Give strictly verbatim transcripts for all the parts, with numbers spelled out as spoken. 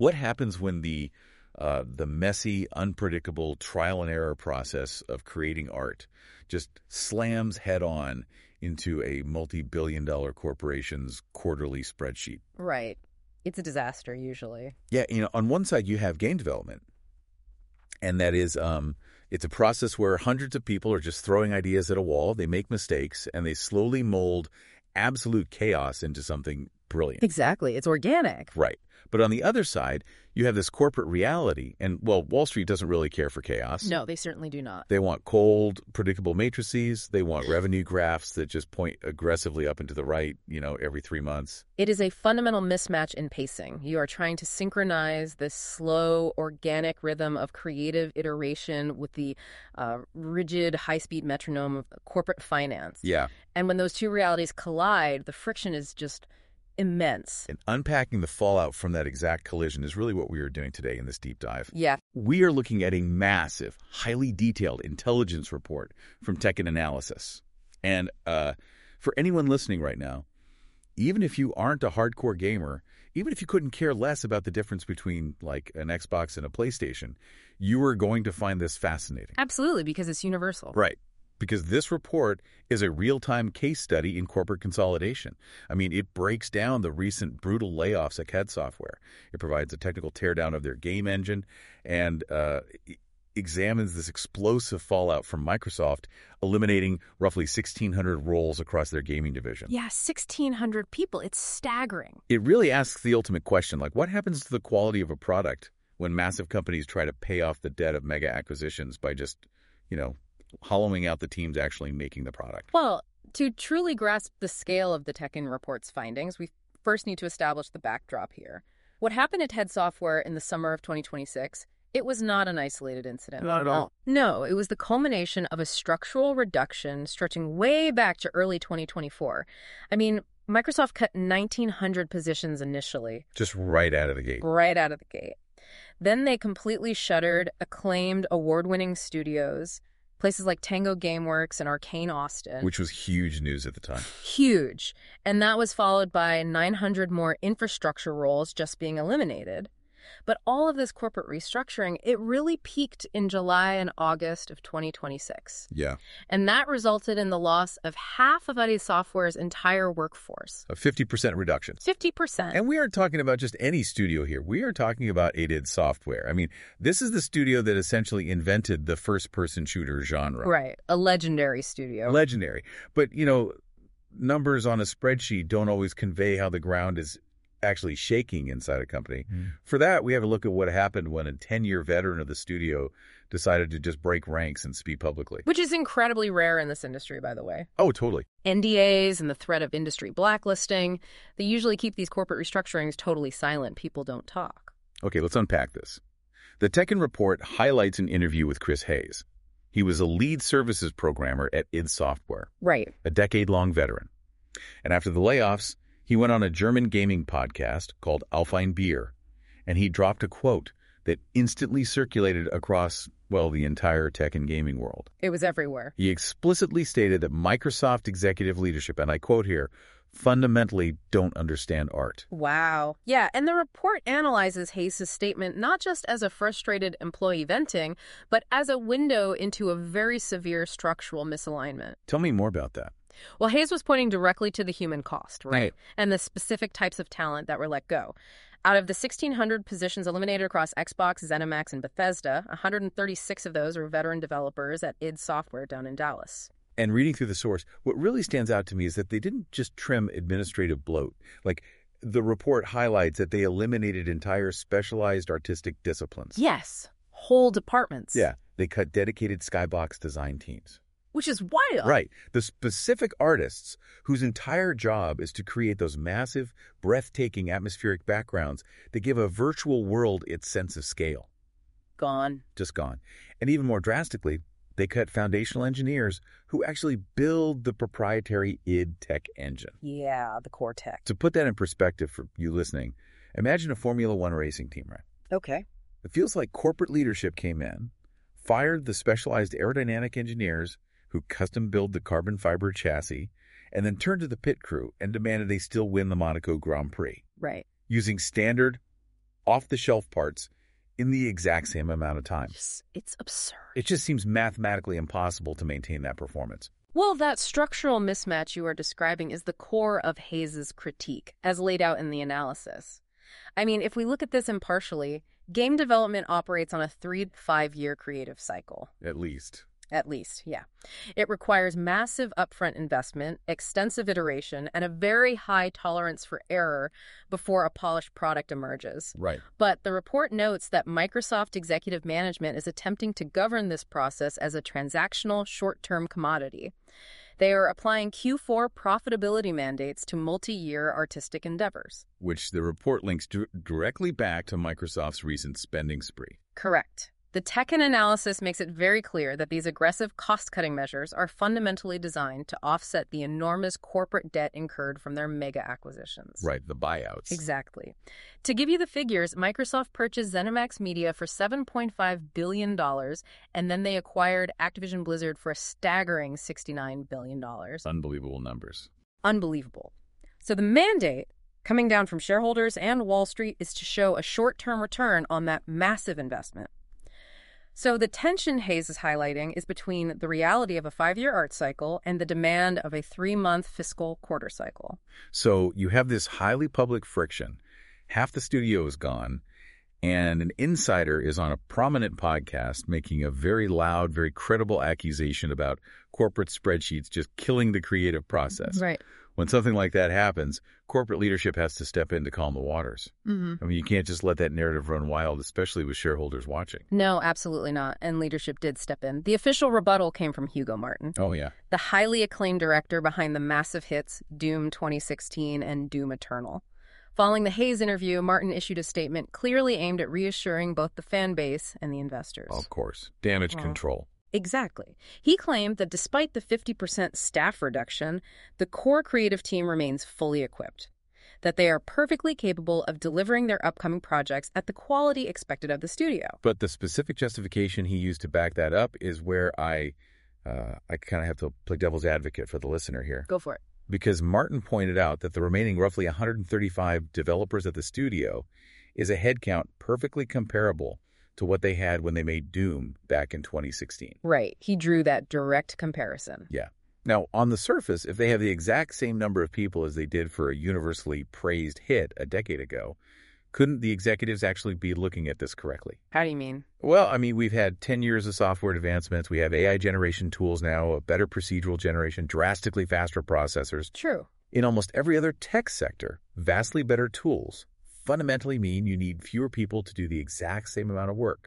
What happens when the uh, the messy, unpredictable trial and error process of creating art just slams head on into a multi-billion dollar corporation's quarterly spreadsheet? Right. It's a disaster, usually. Yeah, you know, on one side you have game development, and that is um, it's a process where hundreds of people are just throwing ideas at a wall. They make mistakes, and they slowly mold absolute chaos into something brilliant. Exactly. It's organic. Right. But on the other side, you have this corporate reality, and, well, Wall Street doesn't really care for chaos. No, they certainly do not. They want cold, predictable matrices. They want revenue graphs that just point aggressively up and to the right, you know, every three months. It is a fundamental mismatch in pacing. You are trying to synchronize this slow, organic rhythm of creative iteration with the uh, rigid, high-speed metronome of corporate finance. Yeah. And when those two realities collide, the friction is just immense. And unpacking the fallout from that exact collision is really what we are doing today in this deep dive. Yeah. We are looking at a massive, highly detailed intelligence report from Tekken Analysis. And uh, for anyone listening right now, even if you aren't a hardcore gamer, even if you couldn't care less about the difference between like an Xbox and a PlayStation, you are going to find this fascinating. Absolutely, because it's universal. Right. Because this report is a real-time case study in corporate consolidation. I mean, it breaks down the recent brutal layoffs at C A D Software. It provides a technical teardown of their game engine and uh, examines this explosive fallout from Microsoft, eliminating roughly sixteen hundred roles across their gaming division. Yeah, sixteen hundred people. It's staggering. It really asks the ultimate question, like, what happens to the quality of a product when massive companies try to pay off the debt of mega acquisitions by just, you know, hollowing out the teams actually making the product? Well, to truly grasp the scale of the Tekken report's findings, we first need to establish the backdrop here. What happened at C A D Software in the summer of twenty twenty-six, it was not an isolated incident. Not at all. No, it was the culmination of a structural reduction stretching way back to early twenty twenty-four. I mean, Microsoft cut nineteen hundred positions initially. Just right out of the gate. Right out of the gate. Then they completely shuttered acclaimed award-winning studios, places like Tango Gameworks and Arcane Austin. Which was huge news at the time. Huge. And that was followed by nine hundred more infrastructure roles just being eliminated. But all of this corporate restructuring, it really peaked in July and August of twenty twenty-six. Yeah. And that resulted in the loss of half of I D Software's entire workforce. A fifty percent reduction. fifty percent. And we aren't talking about just any studio here. We are talking about I D Software. I mean, this is the studio that essentially invented the first-person shooter genre. Right. A legendary studio. Legendary. But, you know, numbers on a spreadsheet don't always convey how the ground is actually shaking inside a company. Mm. For that, we have to look at what happened when a ten-year veteran of the studio decided to just break ranks and speak publicly. Which is incredibly rare in this industry, by the way. Oh, totally. N D As and the threat of industry blacklisting, they usually keep these corporate restructurings totally silent. People don't talk. Okay, let's unpack this. The Tekken report highlights an interview with Chris Hayes. He was a lead services programmer at I D Software. Right. A decade-long veteran. And after the layoffs, he went on a German gaming podcast called Auf ein Bier, and he dropped a quote that instantly circulated across, well, the entire tech and gaming world. It was everywhere. He explicitly stated that Microsoft executive leadership, and I quote here, fundamentally don't understand art. Wow. Yeah, and the report analyzes Hayes' statement not just as a frustrated employee venting, but as a window into a very severe structural misalignment. Tell me more about that. Well, Hayes was pointing directly to the human cost, right? Right. And the specific types of talent that were let go. Out of the sixteen hundred positions eliminated across Xbox, ZeniMax, and Bethesda, one hundred thirty-six of those are veteran developers at I D Software down in Dallas. And reading through the source, what really stands out to me is that they didn't just trim administrative bloat. Like, the report highlights that they eliminated entire specialized artistic disciplines. Yes. Whole departments. Yeah. They cut dedicated Skybox design teams. Which is wild. Right. The specific artists whose entire job is to create those massive, breathtaking atmospheric backgrounds that give a virtual world its sense of scale. Gone. Just gone. And even more drastically, they cut foundational engineers who actually build the proprietary I D tech engine. Yeah, the core tech. To put that in perspective for you listening, imagine a Formula One racing team, right? Okay. It feels like corporate leadership came in, fired the specialized aerodynamic engineers who custom build the carbon fiber chassis, and then turned to the pit crew and demanded they still win the Monaco Grand Prix. Right. Using standard, off-the-shelf parts in the exact same amount of time. It's, it's absurd. It just seems mathematically impossible to maintain that performance. Well, that structural mismatch you are describing is the core of Hayes' critique, as laid out in the analysis. I mean, if we look at this impartially, game development operates on a three to five-year creative cycle. At least. At least, yeah. It requires massive upfront investment, extensive iteration, and a very high tolerance for error before a polished product emerges. Right. But the report notes that Microsoft executive management is attempting to govern this process as a transactional, short-term commodity. They are applying Q four profitability mandates to multi-year artistic endeavors. Which the report links d- directly back to Microsoft's recent spending spree. Correct. The Tekken analysis makes it very clear that these aggressive cost-cutting measures are fundamentally designed to offset the enormous corporate debt incurred from their mega acquisitions. Right, the buyouts. Exactly. To give you the figures, Microsoft purchased ZeniMax Media for seven point five billion dollars, and then they acquired Activision Blizzard for a staggering sixty-nine billion dollars. Unbelievable numbers. Unbelievable. So the mandate coming down from shareholders and Wall Street is to show a short-term return on that massive investment. So the tension Hayes is highlighting is between the reality of a five-year art cycle and the demand of a three-month fiscal quarter cycle. So you have this highly public friction. Half the studio is gone, and an insider is on a prominent podcast making a very loud, very credible accusation about corporate spreadsheets just killing the creative process. Right. When something like that happens, corporate leadership has to step in to calm the waters. Mm-hmm. I mean, you can't just let that narrative run wild, especially with shareholders watching. No, absolutely not. And leadership did step in. The official rebuttal came from Hugo Martin. Oh, yeah. The highly acclaimed director behind the massive hits Doom twenty sixteen and Doom Eternal. Following the Hayes interview, Martin issued a statement clearly aimed at reassuring both the fan base and the investors. Of course. Damage Well, control. Exactly. He claimed that despite the fifty percent staff reduction, the core creative team remains fully equipped, that they are perfectly capable of delivering their upcoming projects at the quality expected of the studio. But the specific justification he used to back that up is where I, uh, I kind of have to play devil's advocate for the listener here. Go for it. Because Martin pointed out that the remaining roughly one hundred thirty-five developers at the studio is a headcount perfectly comparable to what they had when they made Doom back in twenty sixteen. Right. He drew that direct comparison. Yeah. Now, on the surface, if they have the exact same number of people as they did for a universally praised hit a decade ago, couldn't the executives actually be looking at this correctly? How do you mean? Well, I mean, we've had ten years of software advancements. We have A I generation tools now, a better procedural generation, drastically faster processors. True. In almost every other tech sector, vastly better tools fundamentally mean you need fewer people to do the exact same amount of work.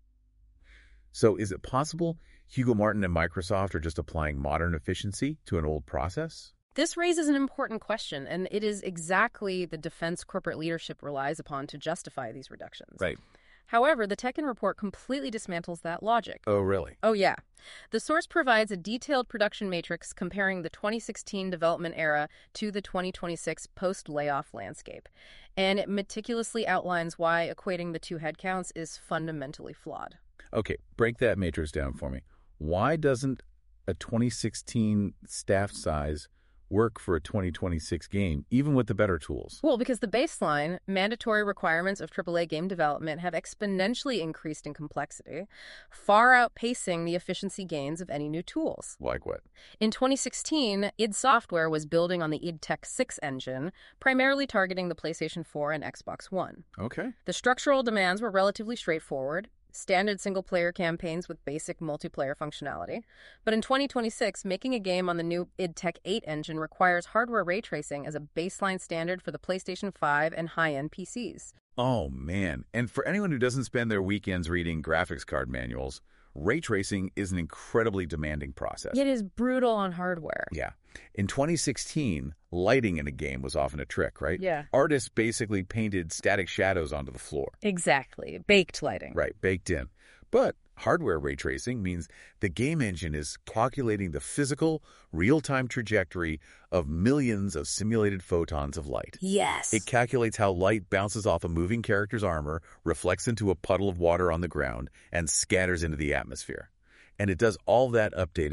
So is it possible Hugo Martin and Microsoft are just applying modern efficiency to an old process? This raises an important question, and it is exactly the defense corporate leadership relies upon to justify these reductions. Right. However, the Tekken report completely dismantles that logic. Oh, really? Oh, yeah. The source provides a detailed production matrix comparing the twenty sixteen development era to the twenty twenty-six post-layoff landscape, and it meticulously outlines why equating the two headcounts is fundamentally flawed. Okay, break that matrix down for me. Why doesn't a twenty sixteen staff size work for a twenty twenty-six game, even with the better tools? Well, because the baseline mandatory requirements of triple A game development have exponentially increased in complexity, far outpacing the efficiency gains of any new tools. Like what? In twenty sixteen, id Software was building on the id Tech six engine, primarily targeting the PlayStation four and Xbox One. Okay. The structural demands were relatively straightforward, standard single-player campaigns with basic multiplayer functionality. But in twenty twenty-six, making a game on the new id Tech eight engine requires hardware ray tracing as a baseline standard for the PlayStation five and high-end P Cs. Oh, man. And for anyone who doesn't spend their weekends reading graphics card manuals, ray tracing is an incredibly demanding process. It is brutal on hardware. Yeah. In twenty sixteen, lighting in a game was often a trick, right? Yeah. Artists basically painted static shadows onto the floor. Exactly. Baked lighting. Right, baked in. But hardware ray tracing means the game engine is calculating the physical, real-time trajectory of millions of simulated photons of light. Yes. It calculates how light bounces off a moving character's armor, reflects into a puddle of water on the ground, and scatters into the atmosphere. And it does all that updated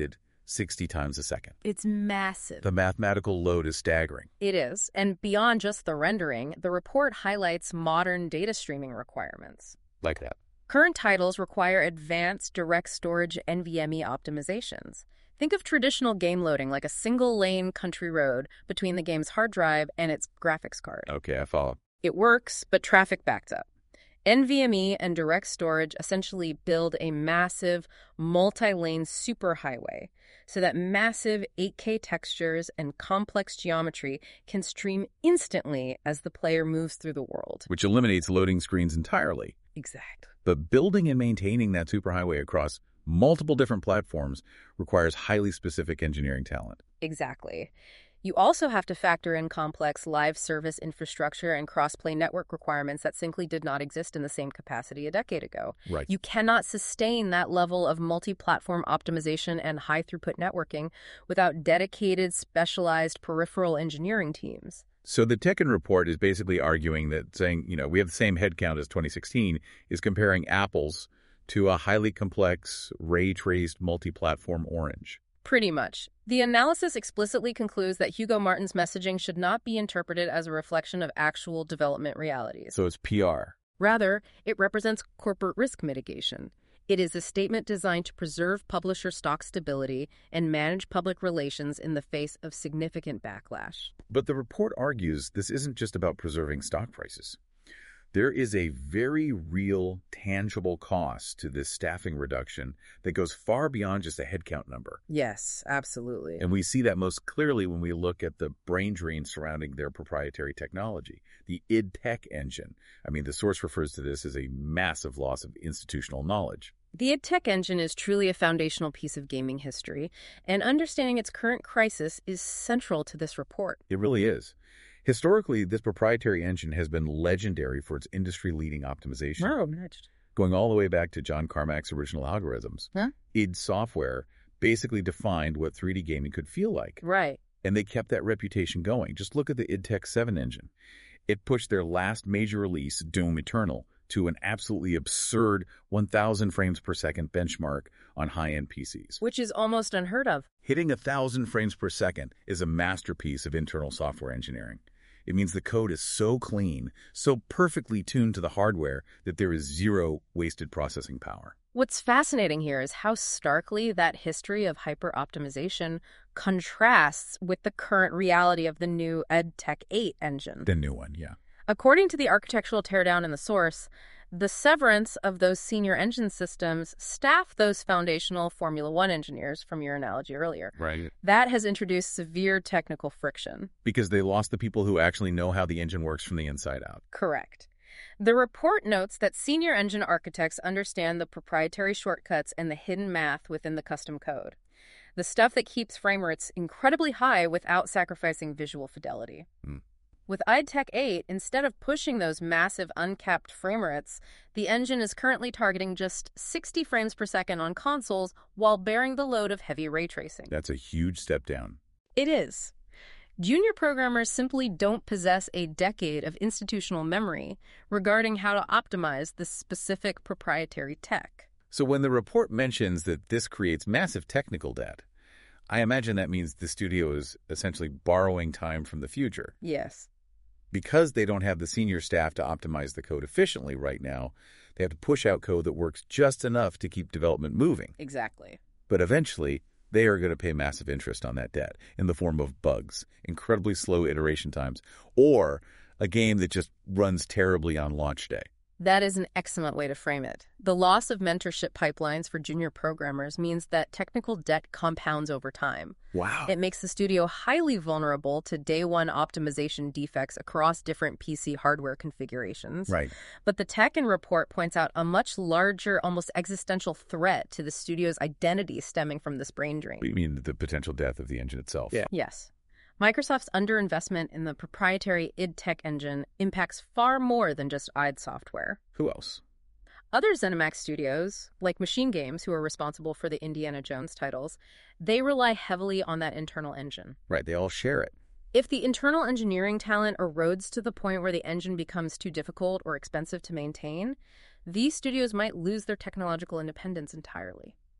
sixty times a second. It's massive. The mathematical load is staggering. It is. And beyond just the rendering, the report highlights modern data streaming requirements. Like that. Current titles require advanced direct storage N V M e optimizations. Think of traditional game loading like a single-lane country road between the game's hard drive and its graphics card. Okay, I follow. It works, but traffic backs up. N V M e and direct storage essentially build a massive, multi-lane superhighway so that massive eight K textures and complex geometry can stream instantly as the player moves through the world. Which eliminates loading screens entirely. Exactly. But building and maintaining that superhighway across multiple different platforms requires highly specific engineering talent. Exactly. You also have to factor in complex live service infrastructure and cross-play network requirements that simply did not exist in the same capacity a decade ago. Right. You cannot sustain that level of multi-platform optimization and high-throughput networking without dedicated, specialized peripheral engineering teams. So the Tekken report is basically arguing that saying, you know, we have the same headcount as twenty sixteen is comparing apples to a highly complex, ray-traced, multi-platform orange. Pretty much. The analysis explicitly concludes that Hugo Martin's messaging should not be interpreted as a reflection of actual development realities. So it's P R. Rather, it represents corporate risk mitigation. It is a statement designed to preserve publisher stock stability and manage public relations in the face of significant backlash. But the report argues this isn't just about preserving stock prices. There is a very real, tangible cost to this staffing reduction that goes far beyond just a headcount number. Yes, absolutely. And we see that most clearly when we look at the brain drain surrounding their proprietary technology, the id Tech engine. I mean, the source refers to this as a massive loss of institutional knowledge. The id Tech engine is truly a foundational piece of gaming history, and understanding its current crisis is central to this report. It really is. Historically, this proprietary engine has been legendary for its industry-leading optimization. Oh, nudged. Going all the way back to John Carmack's original algorithms, Huh? id Software basically defined what three D gaming could feel like. Right. And they kept that reputation going. Just look at the id Tech seven engine. It pushed their last major release, Doom Eternal, to an absolutely absurd one thousand frames per second benchmark on high-end P Cs. Which is almost unheard of. Hitting one thousand frames per second is a masterpiece of internal software engineering. It means the code is so clean, so perfectly tuned to the hardware that there is zero wasted processing power. What's fascinating here is how starkly that history of hyper-optimization contrasts with the current reality of the new id Tech eight engine. The new one, yeah. According to the architectural teardown in the source, the severance of those senior engine systems staff those foundational Formula One engineers from your analogy earlier. Right. That has introduced severe technical friction. Because they lost the people who actually know how the engine works from the inside out. Correct. The report notes that senior engine architects understand the proprietary shortcuts and the hidden math within the custom code. The stuff that keeps frame rates incredibly high without sacrificing visual fidelity. Mm. With id Tech eight, instead of pushing those massive uncapped frame rates, the engine is currently targeting just sixty frames per second on consoles while bearing the load of heavy ray tracing. That's a huge step down. It is. Junior programmers simply don't possess a decade of institutional memory regarding how to optimize this specific proprietary tech. So when the report mentions that this creates massive technical debt, I imagine that means the studio is essentially borrowing time from the future. Yes. Because they don't have the senior staff to optimize the code efficiently right now, they have to push out code that works just enough to keep development moving. Exactly. But eventually, they are going to pay massive interest on that debt in the form of bugs, incredibly slow iteration times, or a game that just runs terribly on launch day. That is an excellent way to frame it. The loss of mentorship pipelines for junior programmers means that technical debt compounds over time. Wow. It makes the studio highly vulnerable to day one optimization defects across different P C hardware configurations. Right. But the Tekken report points out a much larger, almost existential threat to the studio's identity stemming from this brain drain. You mean the potential death of the engine itself? Yeah. Yes. Microsoft's underinvestment in the proprietary id Tech engine impacts far more than just id Software. Who else? Other ZeniMax studios, like Machine Games, who are responsible for the Indiana Jones titles, they rely heavily on that internal engine. Right, they all share it. If the internal engineering talent erodes to the point where the engine becomes too difficult or expensive to maintain, these studios might lose their technological independence entirely.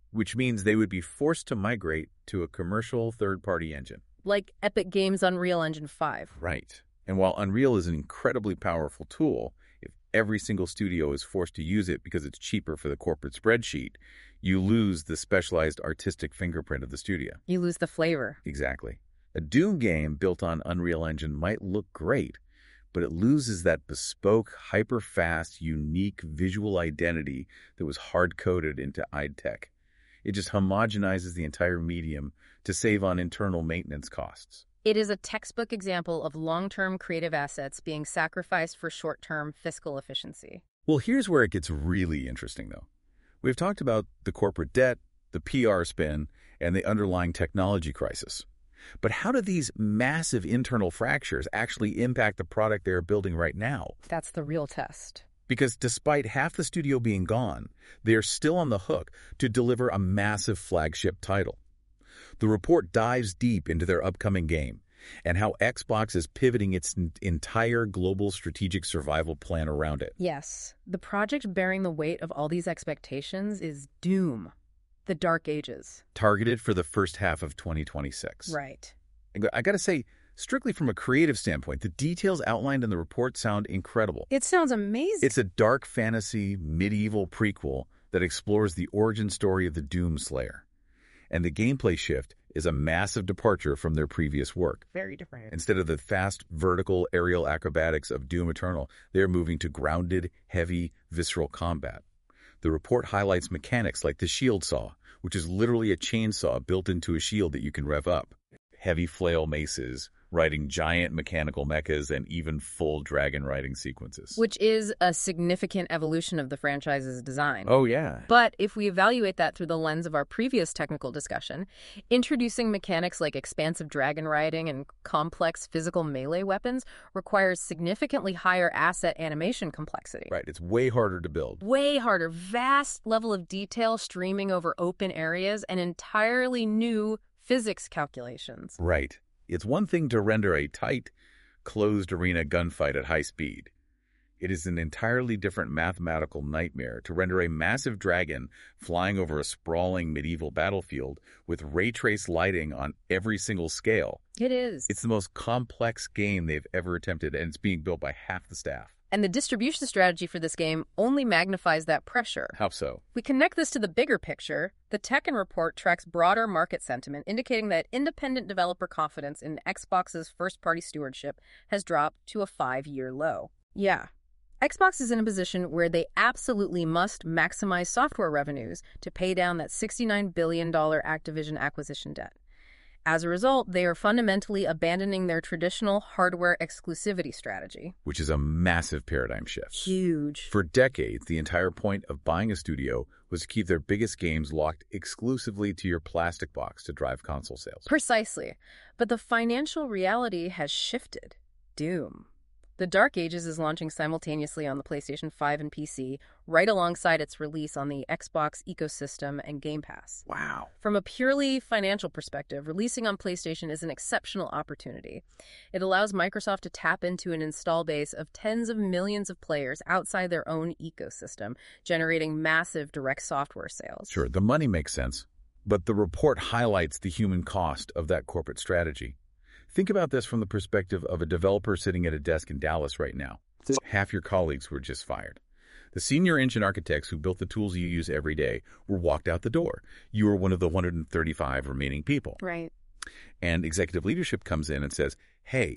which means they would be forced to migrate to a commercial third-party engine. Like Epic Games' Unreal Engine five. Right. And while Unreal is an incredibly powerful tool, if every single studio is forced to use it because it's cheaper for the corporate spreadsheet, you lose the specialized artistic fingerprint of the studio. You lose the flavor. Exactly. A Doom game built on Unreal Engine might look great, but it loses that bespoke, hyper-fast, unique visual identity that was hard-coded into idTech. It just homogenizes the entire medium to save on internal maintenance costs. It is a textbook example of long-term creative assets being sacrificed for short-term fiscal efficiency. Well, here's where it gets really interesting, though. We've talked about the corporate debt, the P R spin, and the underlying technology crisis. But how do these massive internal fractures actually impact the product they're building right now? That's the real test. Because despite half the studio being gone, they are still on the hook to deliver a massive flagship title. The report dives deep into their upcoming game and how Xbox is pivoting its entire global strategic survival plan around it. Yes, the project bearing the weight of all these expectations is Doom, the Dark Ages. Targeted for the first half of twenty twenty-six. Right. I gotta say, strictly from a creative standpoint, the details outlined in the report sound incredible. It sounds amazing. It's a dark fantasy medieval prequel that explores the origin story of the Doom Slayer. And the gameplay shift is a massive departure from their previous work. Very different. Instead of the fast, vertical, aerial acrobatics of Doom Eternal, they're moving to grounded, heavy, visceral combat. The report highlights mechanics like the shield saw, which is literally a chainsaw built into a shield that you can rev up. Heavy flail maces, riding giant mechanical mechas, and even full dragon riding sequences. Which is a significant evolution of the franchise's design. Oh, yeah. But if we evaluate that through the lens of our previous technical discussion, introducing mechanics like expansive dragon riding and complex physical melee weapons requires significantly higher asset animation complexity. Right, it's way harder to build. Way harder. Vast level of detail streaming over open areas and entirely new physics calculations. Right. It's one thing to render a tight, closed arena gunfight at high speed. It is an entirely different mathematical nightmare to render a massive dragon flying over a sprawling medieval battlefield with ray trace lighting on every single scale. It is. It's the most complex game they've ever attempted, and it's being built by half the staff. And the distribution strategy for this game only magnifies that pressure. How so? We connect this to the bigger picture. The Tekken report tracks broader market sentiment, indicating that independent developer confidence in Xbox's first-party stewardship has dropped to a five-year low. Yeah. Xbox is in a position where they absolutely must maximize software revenues to pay down that sixty-nine billion dollars Activision acquisition debt. As a result, they are fundamentally abandoning their traditional hardware exclusivity strategy. Which is a massive paradigm shift. Huge. For decades, the entire point of buying a studio was to keep their biggest games locked exclusively to your plastic box to drive console sales. Precisely. But the financial reality has shifted. Doom. The Dark Ages is launching simultaneously on the PlayStation five and P C, right alongside its release on the Xbox ecosystem and Game Pass. Wow. From a purely financial perspective, releasing on PlayStation is an exceptional opportunity. It allows Microsoft to tap into an install base of tens of millions of players outside their own ecosystem, generating massive direct software sales. Sure, the money makes sense, but the report highlights the human cost of that corporate strategy. Think about this from the perspective of a developer sitting at a desk in Dallas right now. Half your colleagues were just fired. The senior engine architects who built the tools you use every day were walked out the door. You were one of the one hundred thirty-five remaining people. Right. And executive leadership comes in and says, hey,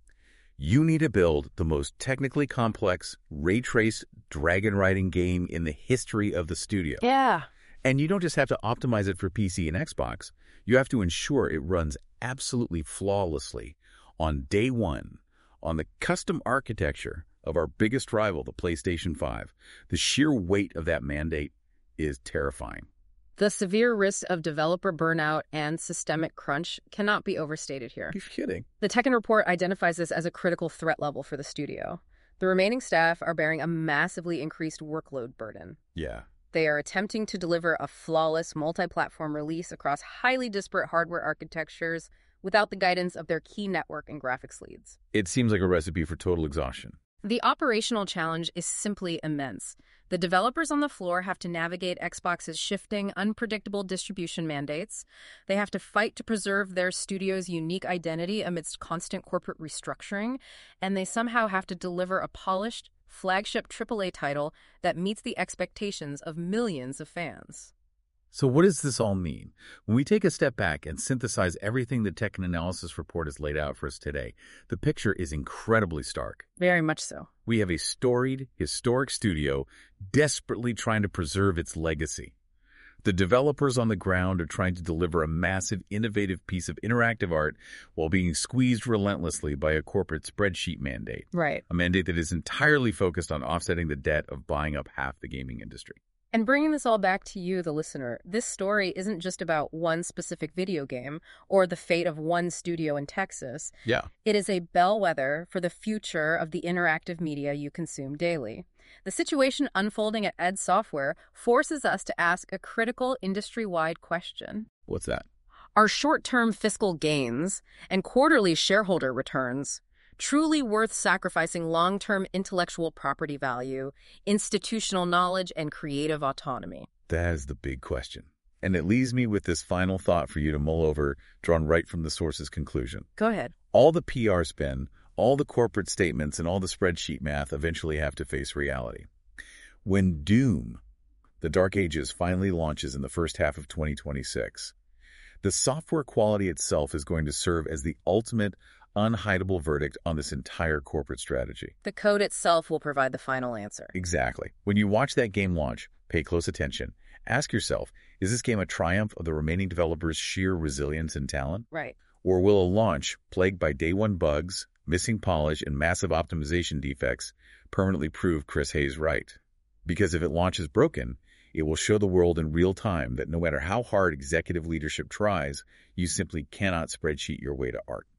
you need to build the most technically complex ray-traced dragon riding game in the history of the studio. Yeah. And you don't just have to optimize it for P C and Xbox. You have to ensure it runs absolutely flawlessly on day one on the custom architecture of our biggest rival, the PlayStation five. The sheer weight of that mandate is terrifying. The severe risk of developer burnout and systemic crunch cannot be overstated here. You're kidding. The Tekken report identifies this as a critical threat level for the studio. The remaining staff are bearing a massively increased workload burden. Yeah. They are attempting to deliver a flawless multi-platform release across highly disparate hardware architectures without the guidance of their key network and graphics leads. It seems like a recipe for total exhaustion. The operational challenge is simply immense. The developers on the floor have to navigate Xbox's shifting, unpredictable distribution mandates. They have to fight to preserve their studio's unique identity amidst constant corporate restructuring, and they somehow have to deliver a polished, flagship triple A title that meets the expectations of millions of fans. So what does this all mean? When we take a step back and synthesize everything the Tech and Analysis report has laid out for us today, the picture is incredibly stark. Very much so. We have a storied, historic studio desperately trying to preserve its legacy. The developers on the ground are trying to deliver a massive, innovative piece of interactive art while being squeezed relentlessly by a corporate spreadsheet mandate. Right. A mandate that is entirely focused on offsetting the debt of buying up half the gaming industry. And bringing this all back to you, the listener, this story isn't just about one specific video game or the fate of one studio in Texas. Yeah. It is a bellwether for the future of the interactive media you consume daily. The situation unfolding at id Software forces us to ask a critical industry-wide question. What's that? Are short-term fiscal gains and quarterly shareholder returns truly worth sacrificing long-term intellectual property value, institutional knowledge, and creative autonomy? That is the big question. And it leaves me with this final thought for you to mull over, drawn right from the source's conclusion. Go ahead. All the P R spin, all the corporate statements, and all the spreadsheet math eventually have to face reality. When Doom, The Dark Ages, finally launches in the first half of twenty twenty-six, the software quality itself is going to serve as the ultimate unhideable verdict on this entire corporate strategy. The code itself will provide the final answer. Exactly. When you watch that game launch, pay close attention. Ask yourself, is this game a triumph of the remaining developers' sheer resilience and talent? Right. Or will a launch plagued by day one bugs, missing polish, and massive optimization defects permanently prove Chris Hayes right? Because if it launches broken, it will show the world in real time that no matter how hard executive leadership tries, you simply cannot spreadsheet your way to art.